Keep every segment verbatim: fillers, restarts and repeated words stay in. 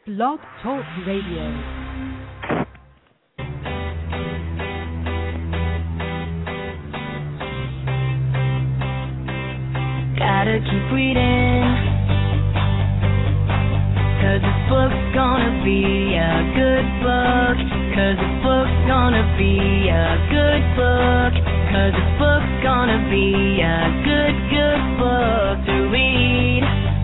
Blog Talk Radio. Gotta keep reading, 'cause this book's gonna be a good book. 'Cause this book's gonna be a good book. 'Cause this book's gonna be a good, good book to read.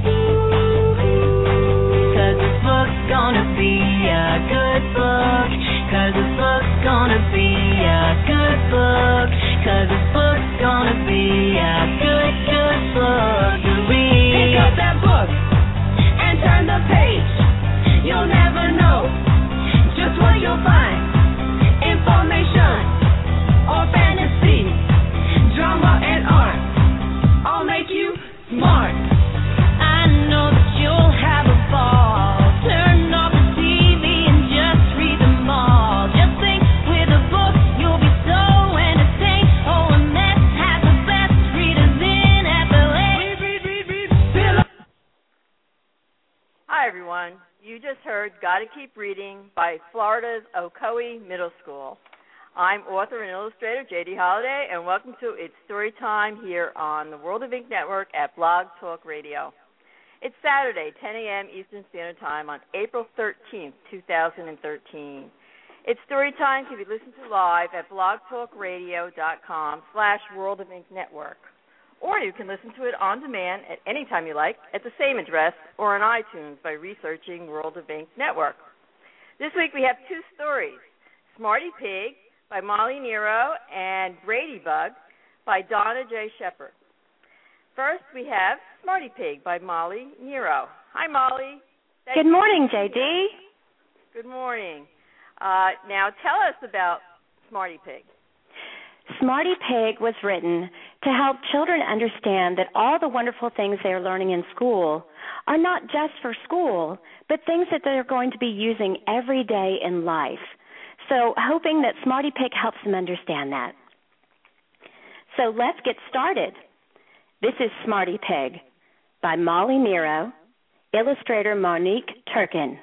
'Cause this book's gonna be a good book. 'Cause this book's gonna be a good book. 'Cause this book's gonna be a good, good book to read. Pick up that book and turn the page. You'll never know just what you'll find. Information or fantasy, drama and art, all make you smart. I know that you'll have a ball. Turn off the T V and just read them all. Just think, with a book you'll be so entertained. O M S has the best readers in F L A. Read, read, read, read, fill up. Hi everyone. You just heard Gotta Keep Reading by Florida's Ocoee Middle School. I'm author and illustrator J D Holliday, and welcome to It's Story Time here on the World of Ink Network at Blog Talk Radio. It's Saturday, ten a.m. Eastern Standard Time on April thirteenth, two thousand thirteen. It's Story Time can be listened to live at blogtalkradio.com slash World of Ink Network. Or you can listen to it on demand at any time you like at the same address or on iTunes by researching World of Ink Network. This week we have two stories, Smarty Pig by Molly Nero and Brady Bug by Donna J. Shepard. First we have Smarty Pig by Molly Nero. Hi, Molly. Thank Good morning, J D. Good morning. Uh, now tell us about Smarty Pig. Smarty Pig was written to help children understand that all the wonderful things they are learning in school are not just for school, but things that they're going to be using every day in life. So hoping that Smarty Pig helps them understand that. So let's get started. This is Smarty Pig by Molly Nero, illustrator Monique Turkin.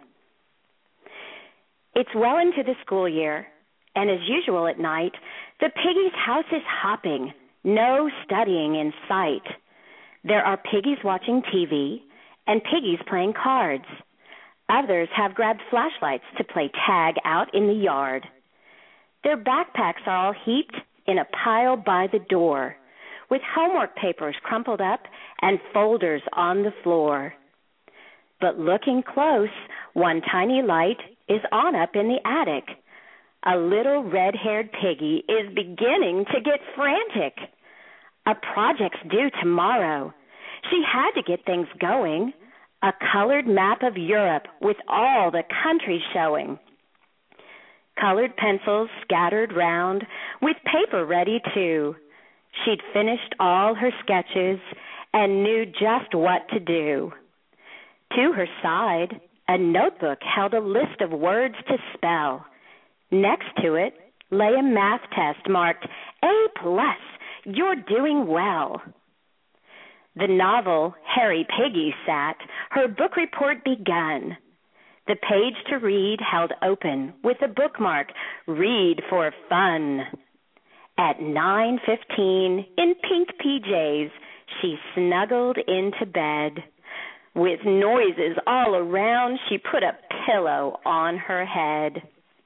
It's well into the school year, and as usual at night, the piggy's house is hopping, no studying in sight. There are piggies watching T V and piggies playing cards. Others have grabbed flashlights to play tag out in the yard. Their backpacks are all heaped in a pile by the door, with homework papers crumpled up and folders on the floor. But looking close, one tiny light is on up in the attic. A little red-haired piggy is beginning to get frantic. A project's due tomorrow. She had to get things going. A colored map of Europe with all the countries showing. Colored pencils scattered round, with paper ready too. She'd finished all her sketches and knew just what to do. To her side, a notebook held a list of words to spell. Next to it lay a math test marked A plus, you're doing well. The novel Harry Piggy sat, her book report begun. The page to read held open with a bookmark, read for fun. At nine fifteen, in pink P Js, she snuggled into bed. With noises all around, she put a pillow on her head.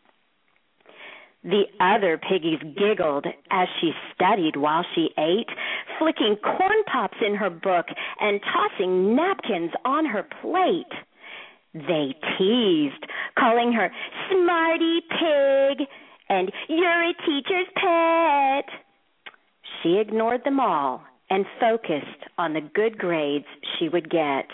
The other piggies giggled as she studied while she ate, flicking corn pops in her book and tossing napkins on her plate. They teased, calling her Smarty Pig and you're a teacher's pet. She ignored them all and focused on the good grades she would get.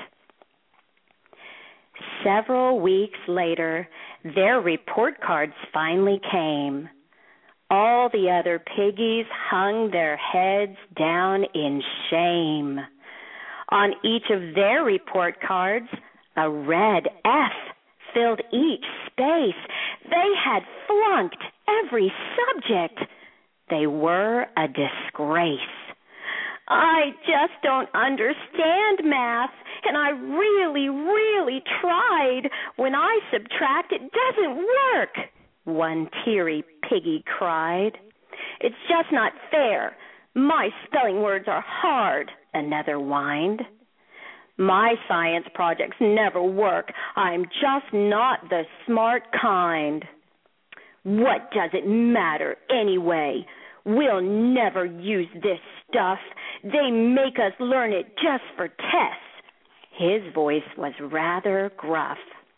Several weeks later, their report cards finally came. All the other piggies hung their heads down in shame. On each of their report cards, a red F filled each space. They had flunked every subject. They were a disgrace. I just don't understand math, and I really, really tried. afraid. When I subtract, it doesn't work, one teary piggy cried. It's just not fair. My spelling words are hard, another whined. My science projects never work. I'm just not the smart kind. What does it matter anyway? We'll never use this stuff. They make us learn it just for tests. His voice was rather gruff.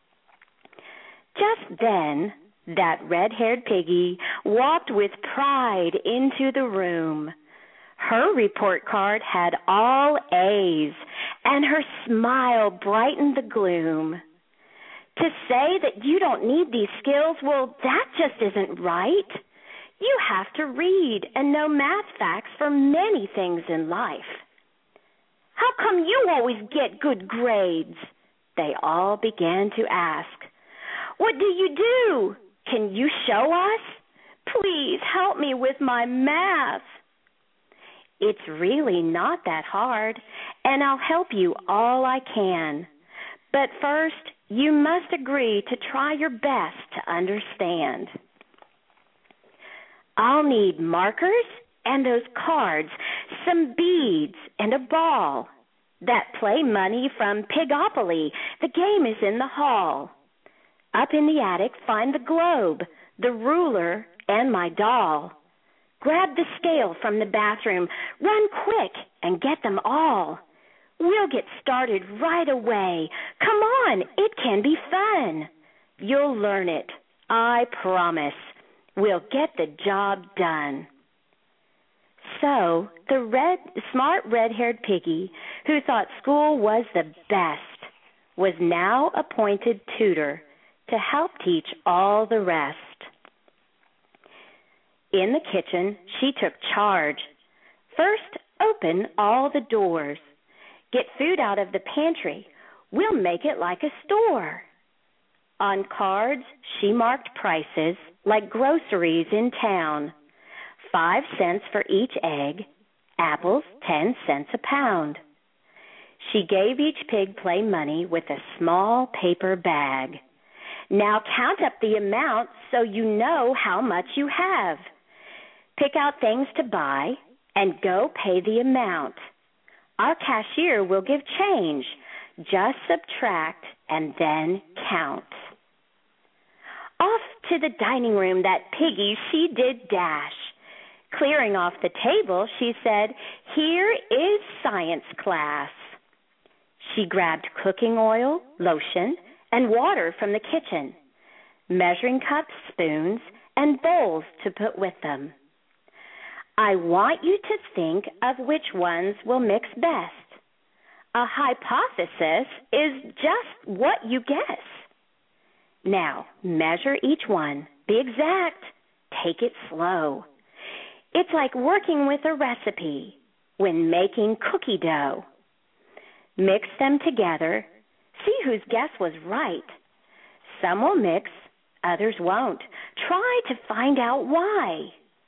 Just then, that red-haired piggy walked with pride into the room. Her report card had all A's, and her smile brightened the gloom. To say that you don't need these skills, well, that just isn't right. You have to read and know math facts for many things in life. How come you always get good grades? They all began to ask. What do you do? Can you show us? Please help me with my math. It's really not that hard, and I'll help you all I can. But first, you must agree to try your best to understand. I'll need markers and those cards, some beads and a ball. That play money from Pigopoly. The game is in the hall. Up in the attic, find the globe, the ruler, and my doll. Grab the scale from the bathroom. Run quick and get them all. We'll get started right away. Come on, it can be fun. You'll learn it, I promise. We'll get the job done. So the red, smart red-haired piggy, who thought school was the best, was now appointed tutor to help teach all the rest. In the kitchen, she took charge. First, open all the doors. Get food out of the pantry. We'll make it like a store. On cards, she marked prices like groceries in town. Five cents for each egg, apples ten cents a pound. She gave each pig play money with a small paper bag. Now count up the amount so you know how much you have. Pick out things to buy and go pay the amount. Our cashier will give change. Just subtract and then count. Off to the dining room that piggy she did dash. Clearing off the table, she said, "Here is science class." She grabbed cooking oil, lotion, and water from the kitchen, measuring cups, spoons, and bowls to put with them. I want you to think of which ones will mix best. A hypothesis is just what you guess. Now, measure each one. Be exact. Take it slow. It's like working with a recipe when making cookie dough. Mix them together. See whose guess was right. Some will mix, others won't. Try to find out why.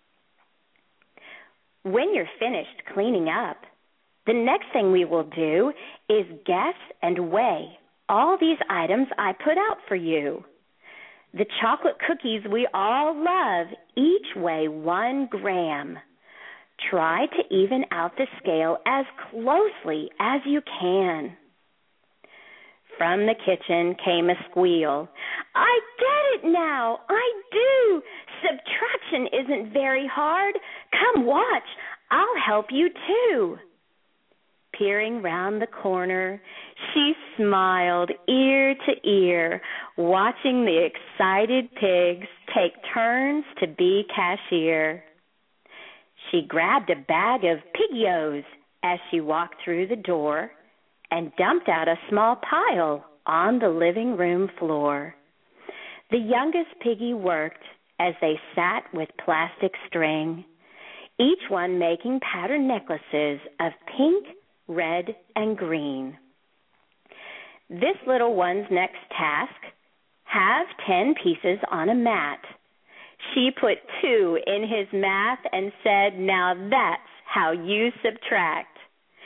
When you're finished cleaning up, the next thing we will do is guess and weigh all these items I put out for you. The chocolate cookies we all love each weigh one gram. Try to even out the scale as closely as you can. From the kitchen came a squeal. I get it now. I do. Subtraction isn't very hard. Come watch. I'll help you too. Peering round the corner, she smiled ear to ear, watching the excited pigs take turns to be cashier. She grabbed a bag of Pig-O's as she walked through the door and dumped out a small pile on the living room floor. The youngest piggy worked as they sat with plastic string, each one making patterned necklaces of pink, red, and green. This little one's next task, have ten pieces on a mat. She put two in his math and said, now that's how you subtract.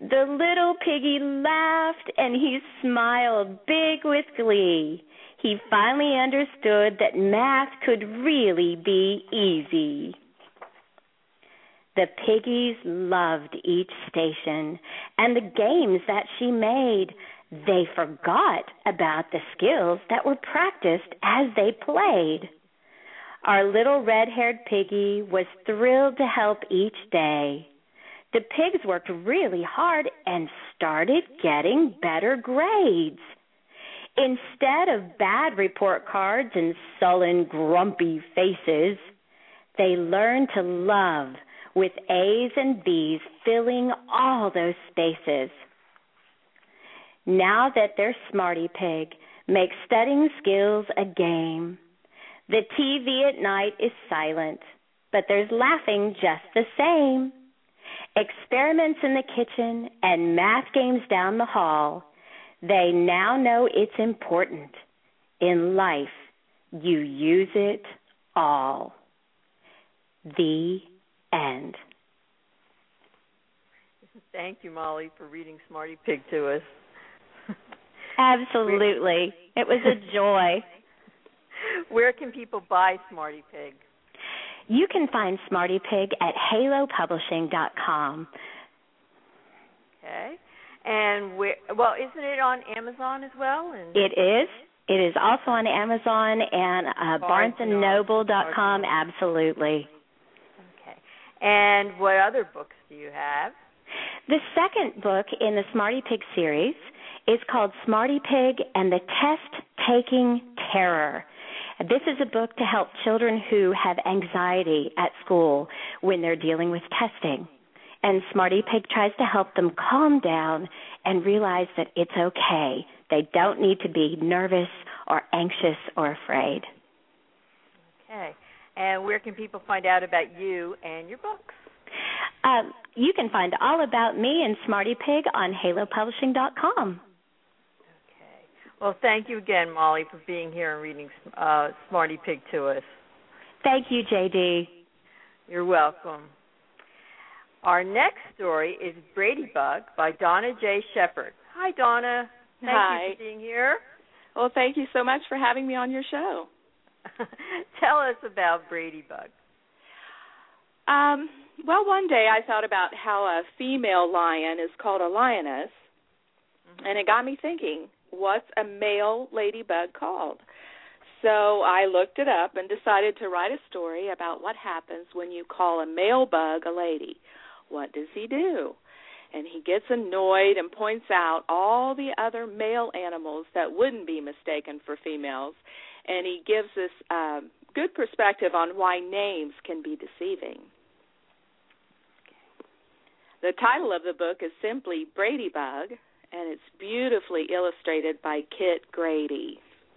The little piggy laughed and he smiled big with glee. He finally understood that math could really be easy. The piggies loved each station and the games that she made. They forgot about the skills that were practiced as they played. Our little red-haired piggy was thrilled to help each day. The pigs worked really hard and started getting better grades. Instead of bad report cards and sullen, grumpy faces, they learned to love with A's and B's filling all those spaces. Now that their Smarty Pig makes studying skills a game, the T V at night is silent, but there's laughing just the same. Experiments in the kitchen and math games down the hall, they now know it's important. In life, you use it all. The end. Thank you, Molly, for reading Smarty Pig to us. Absolutely. It was a joy. Where can people buy Smarty Pig? You can find Smarty Pig at halo publishing dot com. Okay. And where, well, isn't it on Amazon as well? And it is. It is also on Amazon and uh, barnes and noble dot com. Absolutely. Okay. And what other books do you have? The second book in the Smarty Pig series is called Smarty Pig and the Test-Taking Terror. This is a book to help children who have anxiety at school when they're dealing with testing. And Smarty Pig tries to help them calm down and realize that it's okay. They don't need to be nervous or anxious or afraid. Okay. And where can people find out about you and your books? Um, you can find all about me and Smarty Pig on halo publishing dot com. Well, thank you again, Molly, for being here and reading uh, Smarty Pig to us. Thank you, J D. You're welcome. Our next story is Brady Bug by Donna J. Shepard. Hi, Donna. Thank Hi. you for being here. Well, thank you so much for having me on your show. Tell us about Brady Bug. Um, well, one day I thought about how a female lion is called a lioness, mm-hmm. and it got me thinking, what's a male ladybug called? So I looked it up and decided to write a story about what happens when you call a male bug a lady. What does he do? And he gets annoyed and points out all the other male animals that wouldn't be mistaken for females, and he gives us a good perspective on why names can be deceiving. The title of the book is simply Brady Bug, and it's beautifully illustrated by Kit Grady.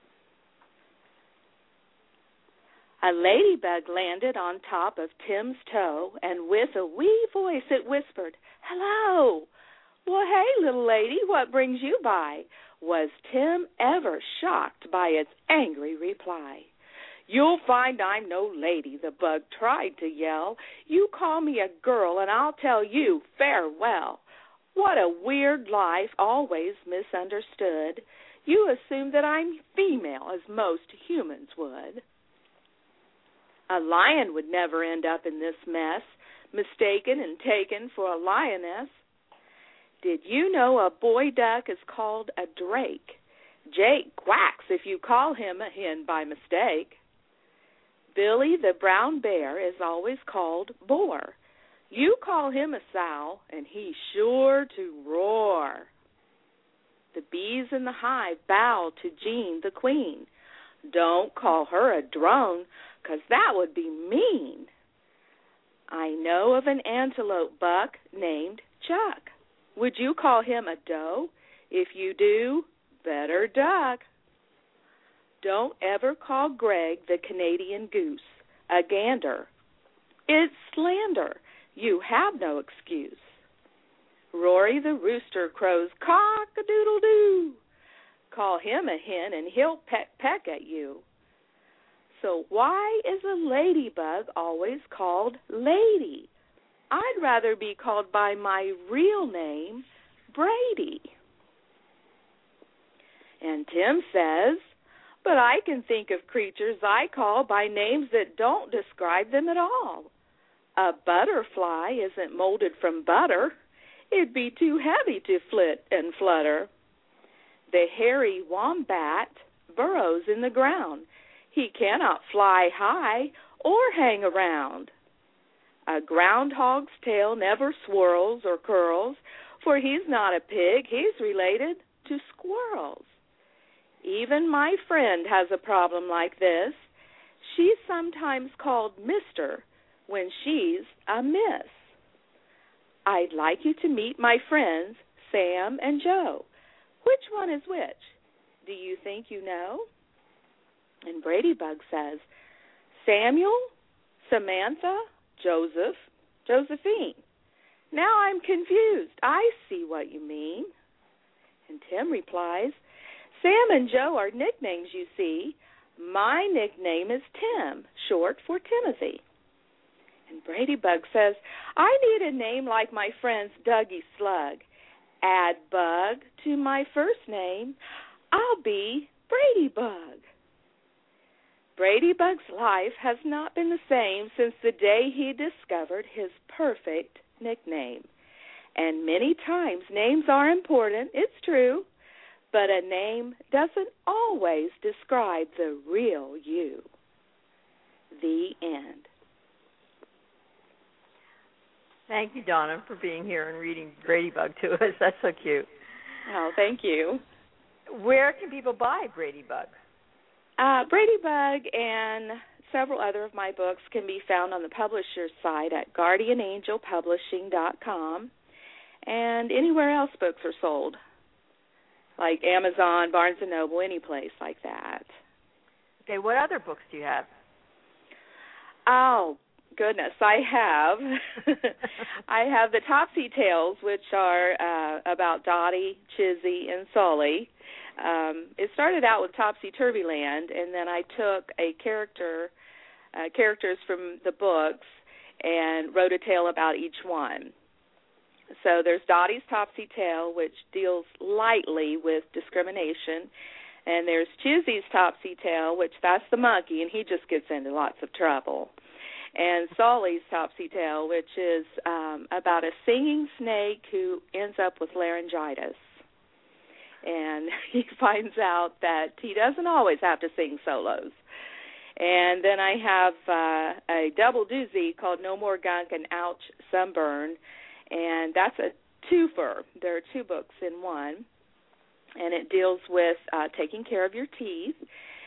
A ladybug landed on top of Tim's toe, and with a wee voice it whispered, "Hello." "Well, hey, little lady, what brings you by?" Was Tim ever shocked by its angry reply. "You'll find I'm no lady," the bug tried to yell. "You call me a girl, and I'll tell you farewell. What a weird life, always misunderstood. You assume that I'm female, as most humans would." A lion would never end up in this mess, mistaken and taken for a lioness. Did you know a boy duck is called a drake? Jake quacks if you call him a hen by mistake. Billy the brown bear is always called Boar. You call him a sow, and he's sure to roar. The bees in the hive bow to Jean the queen. Don't call her a drone, 'cause that would be mean. I know of an antelope buck named Chuck. Would you call him a doe? If you do, better duck. Don't ever call Greg the Canadian goose a gander. It's slander. You have no excuse. Rory the rooster crows cock-a-doodle-doo. Call him a hen and he'll peck-peck at you. So why is a ladybug always called lady? I'd rather be called by my real name, Brady. And Tim says, but I can think of creatures I call by names that don't describe them at all. A butterfly isn't molded from butter. It'd be too heavy to flit and flutter. The hairy wombat burrows in the ground. He cannot fly high or hang around. A groundhog's tail never swirls or curls, for he's not a pig. He's related to squirrels. Even my friend has a problem like this. She's sometimes called Mister when she's a miss. I'd like you to meet my friends, Sam and Joe. Which one is which? Do you think you know? And Brady Bug says, Samuel, Samantha, Joseph, Josephine. Now I'm confused. I see what you mean. And Tim replies, Sam and Joe are nicknames, you see. My nickname is Tim, short for Timothy. And Brady Bug says, I need a name like my friend's Dougie Slug. Add Bug to my first name. I'll be Brady Bug. Brady Bug's life has not been the same since the day he discovered his perfect nickname. And many times names are important, it's true, but a name doesn't always describe the real you. The end. Thank you, Donna, for being here and reading Brady Bug to us. That's so cute. Oh, thank you. Where can people buy Brady Bug? Uh, Brady Bug and several other of my books can be found on the publisher's site at guardian angel publishing dot com and anywhere else books are sold, like Amazon, Barnes and Noble, any place like that. Okay, what other books do you have? Oh, goodness, I have. I have the Topsy Tales, which are uh, about Dottie, Chizzy, and Sully. Um, it started out with Topsy Turvy Land, and then I took a character, uh, characters from the books and wrote a tale about each one. So there's Dottie's Topsy Tale, which deals lightly with discrimination, and there's Chizzy's Topsy Tale, which that's the monkey, and he just gets into lots of trouble. And Sully's Topsy Tale, which is um, about a singing snake who ends up with laryngitis. And he finds out that he doesn't always have to sing solos. And then I have uh, a double doozy called No More Gunk and Ouch Sunburn, and that's a twofer. There are two books in one, and it deals with uh, taking care of your teeth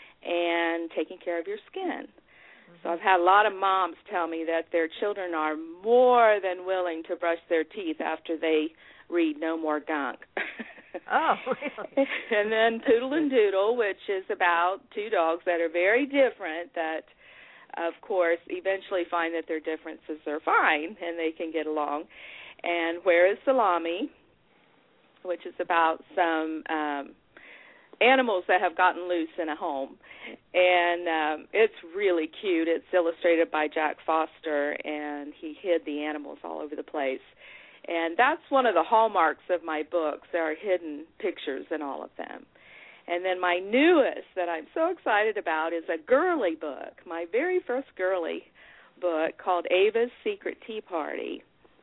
and taking care of your skin. Mm-hmm. So I've had a lot of moms tell me that their children are more than willing to brush their teeth after they read No More Gunk. Oh, really? And then Poodle and Doodle, which is about two dogs that are very different that, of course, eventually find that their differences are fine and they can get along. And Where is Salami, which is about some um, animals that have gotten loose in a home. And um, it's really cute. It's illustrated by Jack Foster, and he hid the animals all over the place. And that's one of the hallmarks of my books. There are hidden pictures in all of them. And then my newest that I'm so excited about is a girly book, my very first girly book called Ava's Secret Tea Party.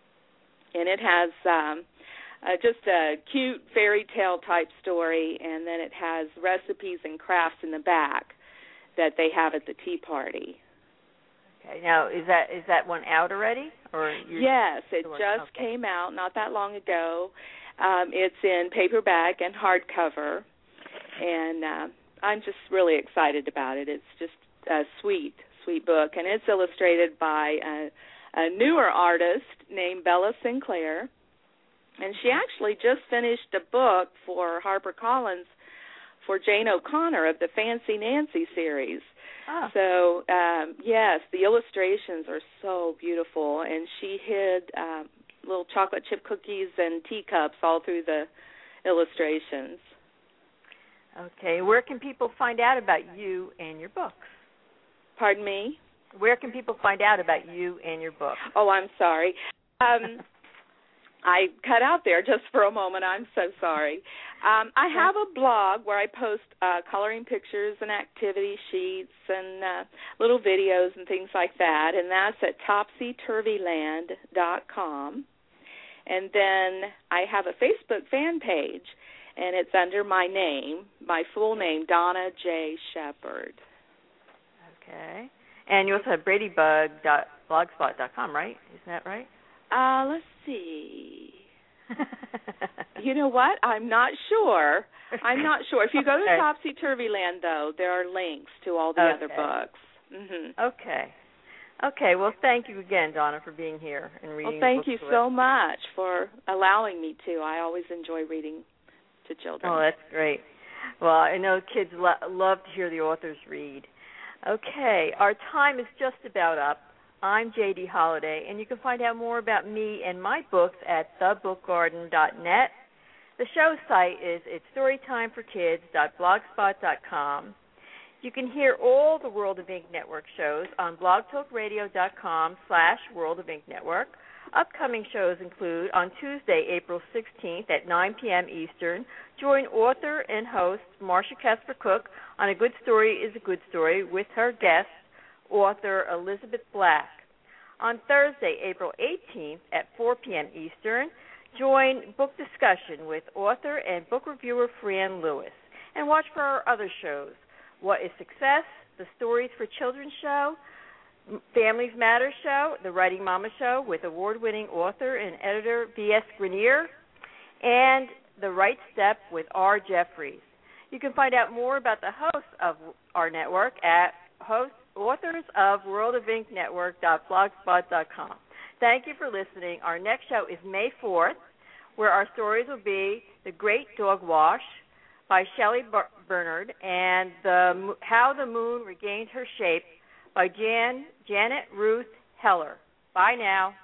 And it has um, uh, just a cute fairy tale type story, and then it has recipes and crafts in the back that they have at the tea party. Okay, now is that is that one out already? Or yes, it just okay. came out not that long ago. Um, it's in paperback and hardcover, and uh, I'm just really excited about it. It's just a sweet, sweet book, and it's illustrated by a, a newer artist named Bella Sinclair, and she actually just finished a book for HarperCollins for Jane O'Connor of the Fancy Nancy series. Oh. So, um, yes, the illustrations are so beautiful, and she hid um, little chocolate chip cookies and teacups all through the illustrations. Okay, where can people find out about you and your books? Pardon me? Where can people find out about you and your books? Oh, I'm sorry. um, I cut out there just for a moment. I'm so sorry. Um, I have a blog where I post uh, coloring pictures and activity sheets and uh, little videos and things like that, and that's at topsy turvy land dot com. And then I have a Facebook fan page, and it's under my name, my full name, Donna J. Shepard. Okay. And you also have brady bug dot blogspot dot com, right? Isn't that right? Uh, let's see. You know what? I'm not sure. I'm not sure. If you go to okay. Topsy Turvy Land, though, there are links to all the okay. other books. Mm-hmm. Okay. Okay. Well, thank you again, Donna, for being here and reading. Well, thank the you books so much for allowing me to. I always enjoy reading to children. Oh, that's great. Well, I know kids lo- love to hear the authors read. Okay. Our time is just about up. I'm J D Holliday, and you can find out more about me and my books at the book garden dot net. The show site is its story time for kids dot blogspot dot com. You can hear all the World of Ink Network shows on blog talk radio dot com slash World of Ink Network. Upcoming shows include on Tuesday, April sixteenth at nine p.m. Eastern, join author and host Marcia Casper-Cook on A Good Story is a Good Story with her guest, author Elizabeth Black. On Thursday, April eighteenth at four p.m. Eastern, join Book Discussion with author and book reviewer Fran Lewis. And watch for our other shows, What is Success?, the Stories for Children show, Families Matter show, the Writing Mama show with award-winning author and editor V S Grenier, and The Right Step with R. Jeffries. You can find out more about the hosts of our network at host authors of world of ink network dot blogspot dot com. Thank you for listening. Our next show is May fourth, where our stories will be The Great Dog Wash by Shelley Bar- Bernard and the, How the Moon Regained Her Shape by Jan Janet Ruth Heller. Bye now.